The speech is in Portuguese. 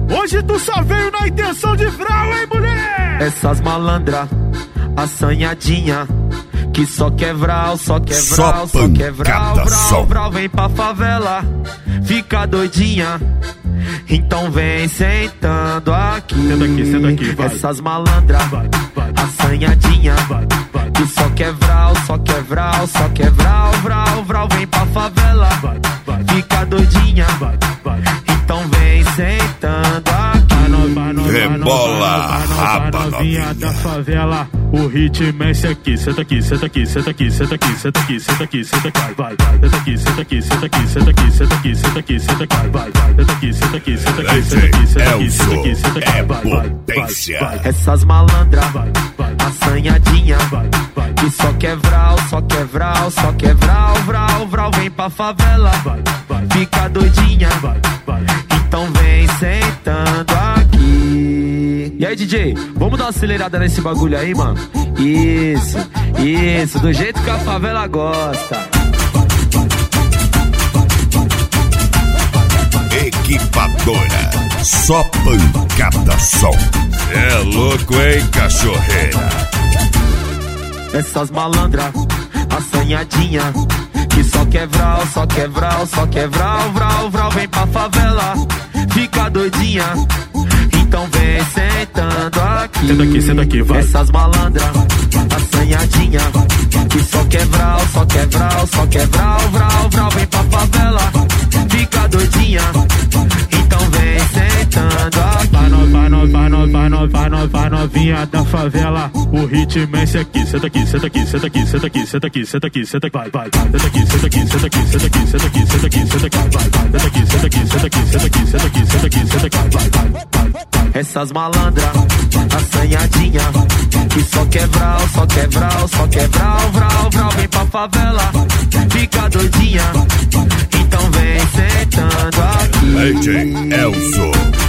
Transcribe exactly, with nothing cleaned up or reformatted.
Hoje tu só veio na intenção de vral, hein, mulher? Essas malandra, assanhadinha, que só quer vral, só quer vral, só, só quer vral, vral, vral, vem pra favela, fica doidinha. Então vem sentando aqui. Senta aqui, senta aqui, vai. Essas malandra, vai, vai, assanhadinha, vai, vai, que só quer vral, só quer vral, só quer vral, vral, vral, vem pra favela, vai, vai, fica doidinha, vai, vai. Então vem sentando aqui. Rebola, raba novinha da favela, o ritmo é esse aqui. Senta aqui, senta aqui, senta aqui, senta aqui, senta aqui, senta aqui, senta aqui, vai, vai. Senta aqui, senta aqui, senta aqui, senta aqui, senta aqui, senta aqui, senta aqui, vai, vai. Senta aqui, senta aqui, senta aqui, senta aqui, senta aqui, senta aqui, senta aqui, vai, vai, vai. Essas malandra, assanhadinha, que só quer vral, só quer vral, só quer vral, vral, vral, vem pra favela, fica doidinha, então vem sentando aqui. E aí, D J, vamos dar uma acelerada nesse bagulho aí, mano? Isso, isso, do jeito que a favela gosta. Equipadora, só pancada som. É louco, hein, cachorreira? Essas malandra, assanhadinha, que só quer vral, só quer vral, só quer vral, vral, vral, vem pra favela, fica doidinha, então vem sentando aqui. Senta aqui, senta aqui, vai. Essas malandra, assanhadinha, que só quer vral, só quer vral, só quer vral, vral, vral, vem pra favela, fica doidinha, então vem sentando aqui. Vai, no, vai, no, vai, no, vai, no, vai, no, vai, novinha da favela, o ritmo é esse aqui. Senta aqui, senta aqui, senta aqui, senta aqui, senta aqui, senta aqui, senta aqui, vai, vai. Senta aqui, senta aqui, senta aqui, senta aqui, senta aqui, senta aqui, senta aqui, vai, vai. Senta aqui, senta aqui, senta aqui, senta aqui, senta aqui, senta aqui, senta aqui, vai, vai, vai. Essas malandra, assanhadinha, que só quer vral, só quer vral, só quer vral, vral, vral, vem pra favela, fica doidinha, então vem sentando aqui. D J Elzo.